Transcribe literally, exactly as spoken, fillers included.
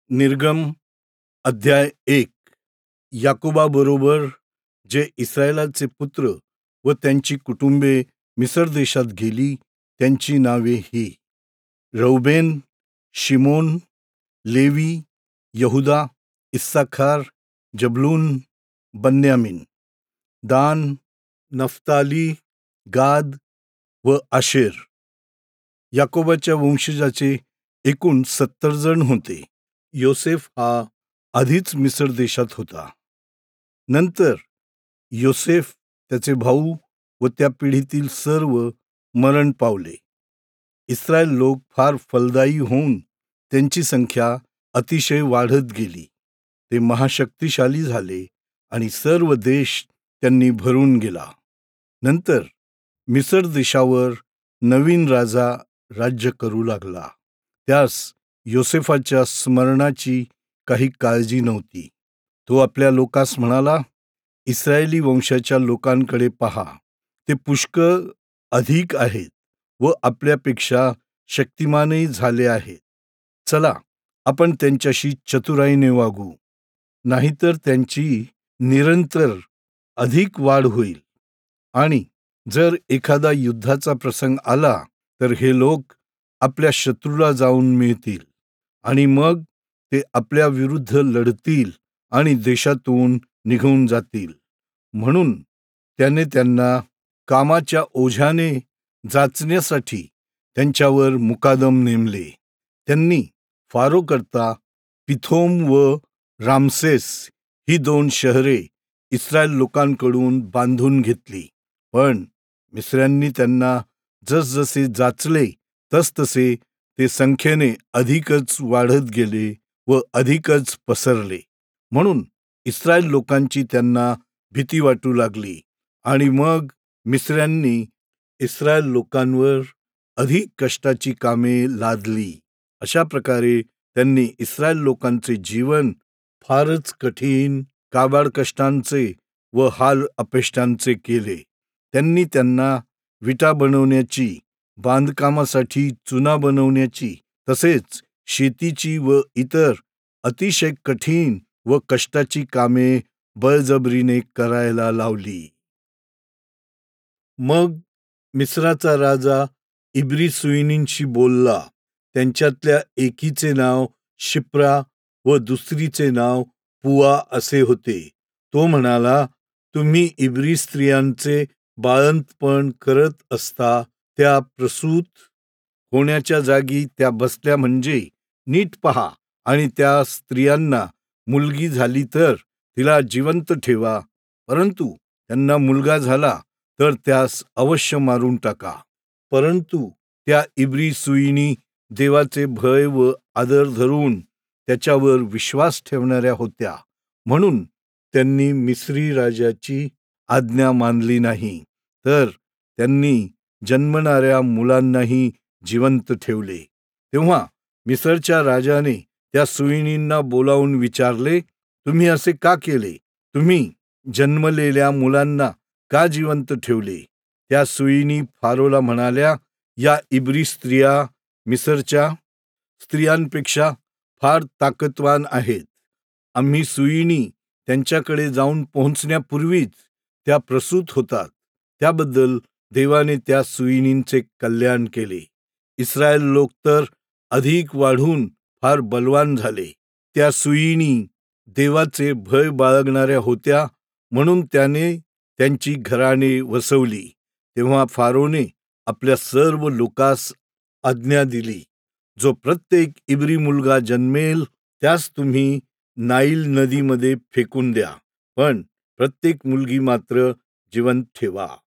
निर्गम अध्याय एक. याकोबाबरोबर जे इस्रायलाचे पुत्र व त्यांची कुटुंबे मिसर देशात गेली त्यांची नावे ही: रौबेन, शिमोन, लेवी, यहुदा, इस्साखार, जबूलून, बन्यामीन, दान, नफ्ताली, गाद व आशेर. याकोबाच्या वंशजाचे एकूण सत्तर जण होते. योसेफ हा आधीच मिसर देशात होता. नंतर योसेफ, त्याचे भाऊ व त्या पिढीतील सर्व मरण पावले. इस्रायल लोक फार फलदायी होऊन त्यांची संख्या अतिशय वाढत गेली. ते महाशक्तिशाली झाले आणि सर्व देश त्यांनी भरून गेला. नंतर मिसर देशावर नवीन राजा राज्य करू लागला. त्यास योसेफाच्या स्मरणाची काही काळजी नव्हती. तो आपल्या लोकांस म्हणाला, इस्रायली वंशाच्या लोकांकडे पहा, ते पुष्कळ अधिक आहेत व आपल्यापेक्षा शक्तिमानही झाले आहेत. चला, आपण त्यांच्याशी चतुराईने वागू, नाहीतर त्यांची निरंतर अधिक वाढ होईल. आणि जर एखादा युद्धाचा प्रसंग आला तर हे लोक आपल्या शत्रूला जाऊन मिळतील आणि मग ते आपल्या विरुद्ध लढतील आणि देशातून निघून जातील. म्हणून त्याने त्यांना कामाच्या ओझ्याने जाचण्यासाठी त्यांच्यावर मुकादम नेमले. त्यांनी फारोकरता पिथोम व रामसेस ही दोन शहरे इस्रायल लोकांकडून बांधून घेतली. पण मिस्र्यांनी त्यांना जसजसे जाचले तसतसे ते संख्येने अधिकच वाढत गेले व अधिकच पसरले. म्हणून इस्रायल लोकांची त्यांना भीती वाटू लागली आणि मग मिस्र्यांनी इस्रायल लोकांवर अधिक कष्टाची कामे लादली. अशा प्रकारे त्यांनी इस्रायल लोकांचे जीवन फारच कठीण, काबाड कष्टांचे व हाल अपेष्टांचे केले. त्यांनी त्यांना विटा बनवण्याची, बांधकामासाठी चुना बनवण्याची, तसेच शेतीची व इतर अतिशय कठीण व कष्टाची कामे बळजबरीने करायला लावली. मग मिस्राचा राजा इब्री सुईणींशी बोलला. त्यांच्यातल्या एकीचे नाव शिप्रा व दुसरीचे नाव पुआ असे होते. तो म्हणाला, तुम्ही इब्री स्त्रियांचे बाळंतपण करत असता त्या प्रसूत होण्याच्या जागी त्या बसल्या म्हणजे नीट पहा, आणि त्या स्त्रियांना मुलगी झाली तर तिला जिवंत ठेवा, परंतु त्यांना मुलगा झाला तर त्यास अवश्य मारून टाका. परंतु त्या इब्री सुईणी देवाचे भय व आदर धरून त्याच्यावर विश्वास ठेवणाऱ्या होत्या. म्हणून त्यांनी मिस्री राजाची आज्ञा मानली नाही, तर त्यांनी जन्मणाऱ्या मुलांनाही जिवंत ठेवले. तेव्हा मिसरच्या राजाने त्या सुईणींना बोलावून विचारले, तुम्ही असे का केले? तुम्ही जन्मलेल्या मुलांना का जिवंत ठेवले? त्या सुईणी फारोला म्हणाल्या, या इब्री स्त्रिया मिसरच्या स्त्रियांपेक्षा फार ताकदवान आहेत. आम्ही सुईणी त्यांच्याकडे जाऊन पोहोचण्यापूर्वीच त्या प्रसूत होतात. त्याबद्दल देवाने त्या सुईणींचे कल्याण केले. इस्रायल लोक तर अधिक वाढून फार बलवान झाले. त्या सुईणी देवाचे भय बाळगणाऱ्या होत्या, म्हणून त्याने त्यांची घराणे वसवली. तेव्हा फारोने आपल्या सर्व लोकास आज्ञा दिली, जो प्रत्येक इब्री मुलगा जन्मेल त्यास तुम्ही नाईल नदीमध्ये फेकून द्या, पण प्रत्येक मुलगी मात्र जिवंत ठेवा.